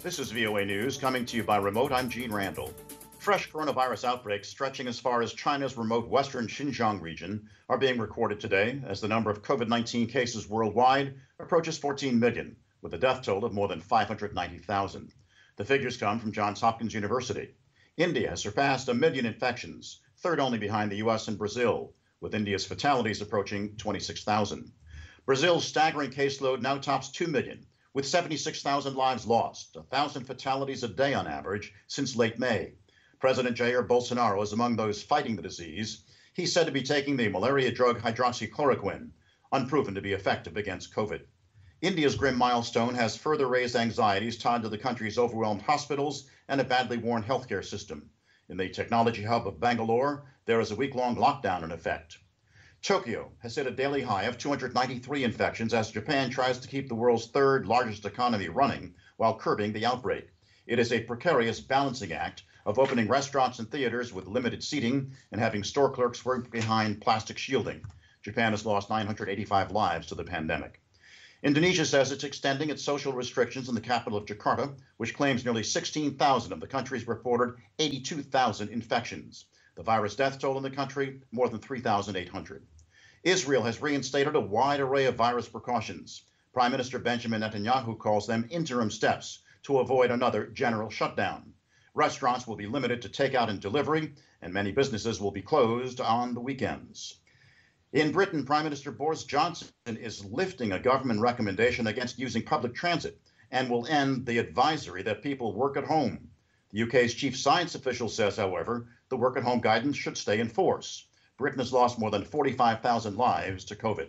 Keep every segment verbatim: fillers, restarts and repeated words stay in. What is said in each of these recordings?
This is V O A News coming to you by remote. I'm Gene Randall. Fresh coronavirus outbreaks stretching as far as China's remote western Xinjiang region are being recorded today as the number of COVID nineteen cases worldwide approaches fourteen million, with a death toll of more than five hundred ninety thousand. The figures come from Johns Hopkins University. India has surpassed a million infections, third only behind the U S and Brazil, with India's fatalities approaching twenty-six thousand. Brazil's staggering caseload now tops two million, with seventy-six thousand lives lost, one thousand fatalities a day on average since late May. President Jair Bolsonaro is among those fighting the disease. He's said to be taking the malaria drug hydroxychloroquine, unproven to be effective against COVID. India's grim milestone has further raised anxieties tied to the country's overwhelmed hospitals and a badly worn healthcare system. In the technology hub of Bangalore, there is a week-long lockdown in effect. Tokyo has hit a daily high of two hundred ninety-three infections as Japan tries to keep the world's third largest economy running while curbing the outbreak. It is a precarious balancing act of opening restaurants and theaters with limited seating and having store clerks work behind plastic shielding. Japan has lost nine hundred eighty-five lives to the pandemic. Indonesia says it's extending its social restrictions in the capital of Jakarta, which claims nearly sixteen thousand of the country's reported eighty-two thousand infections. The virus death toll in the country, more than three thousand eight hundred. Israel has reinstated a wide array of virus precautions. Prime Minister Benjamin Netanyahu calls them interim steps to avoid another general shutdown. Restaurants will be limited to takeout and delivery, and many businesses will be closed on the weekends. In Britain, Prime Minister Boris Johnson is lifting a government recommendation against using public transit and will end the advisory that people work at home. The U K's chief science official says, however, the work-at-home guidance should stay in force. Britain has lost more than forty-five thousand lives to COVID.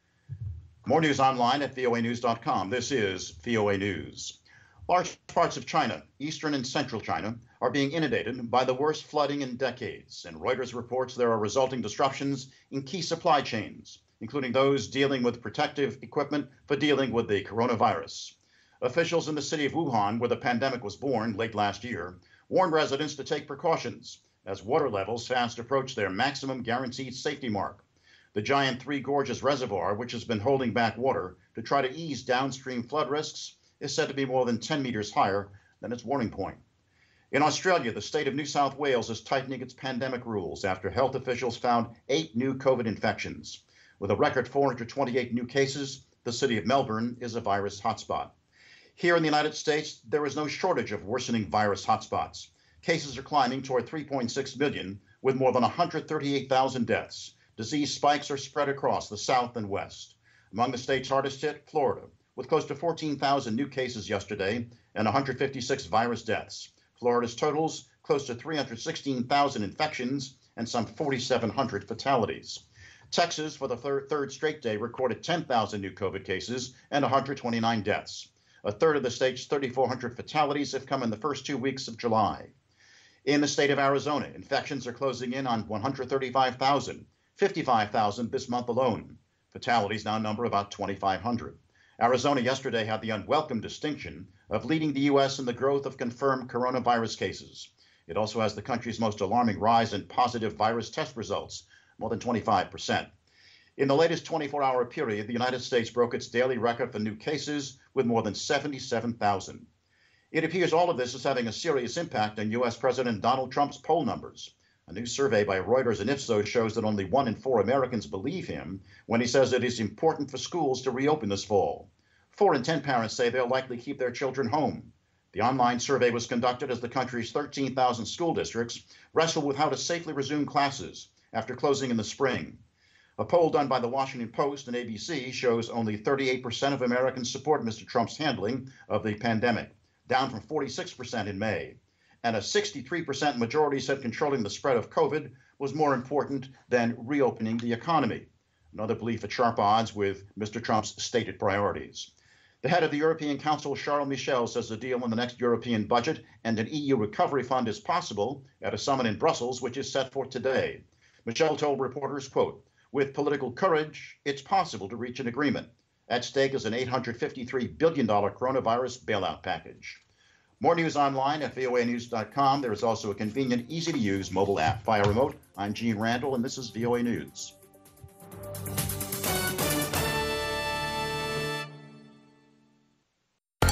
More news online at V O A news dot com. This is V O A News. Large parts of China, eastern and central China, are being inundated by the worst flooding in decades, and Reuters reports there are resulting disruptions in key supply chains, including those dealing with protective equipment for dealing with the coronavirus. Officials in the city of Wuhan, where the pandemic was born late last year, warned residents to take precautions as water levels fast approach their maximum guaranteed safety mark. The giant Three Gorges Reservoir, which has been holding back water to try to ease downstream flood risks, is said to be more than ten meters higher than its warning point. In Australia, the state of New South Wales is tightening its pandemic rules after health officials found eight new COVID infections. With a record four hundred twenty-eight new cases, the city of Melbourne is a virus hotspot. Here in the United States, there is no shortage of worsening virus hotspots. Cases are climbing toward three point six million, with more than one hundred thirty-eight thousand deaths. Disease spikes are spread across the South and West. Among the states hardest hit, Florida, with close to fourteen thousand new cases yesterday and one hundred fifty-six virus deaths. Florida's totals close to three hundred sixteen thousand infections and some forty-seven hundred fatalities. Texas, for the third, third straight day, recorded ten thousand new COVID cases and one hundred twenty-nine deaths. A third of the state's three thousand four hundred fatalities have come in the first two weeks of July. In the state of Arizona, infections are closing in on one hundred thirty-five thousand, fifty-five thousand this month alone. Fatalities now number about twenty-five hundred. Arizona yesterday had the unwelcome distinction of leading the U S in the growth of confirmed coronavirus cases. It also has the country's most alarming rise in positive virus test results, more than twenty-five percent. In the latest twenty-four hour period, the United States broke its daily record for new cases with more than seventy-seven thousand. It appears all of this is having a serious impact on U S President Donald Trump's poll numbers. A new survey by Reuters and Ipsos shows that only one in four Americans believe him when he says it is important for schools to reopen this fall. Four in ten parents say they'll likely keep their children home. The online survey was conducted as the country's thirteen thousand school districts wrestle with how to safely resume classes after closing in the spring. A poll done by the Washington Post and A B C shows only thirty-eight percent of Americans support Mister Trump's handling of the pandemic, down from forty-six percent in May. And a sixty-three percent majority said controlling the spread of COVID was more important than reopening the economy. Another belief at sharp odds with Mister Trump's stated priorities. The head of the European Council, Charles Michel, says a deal on the next European budget and an E U recovery fund is possible at a summit in Brussels, which is set for today. Michel told reporters, quote, "With political courage, it's possible to reach an agreement. At stake is an eight hundred fifty-three billion dollars coronavirus bailout package." More news online at V O A news dot com. There is also a convenient, easy-to-use mobile app. Via remote, I'm Gene Randall, and this is V O A News.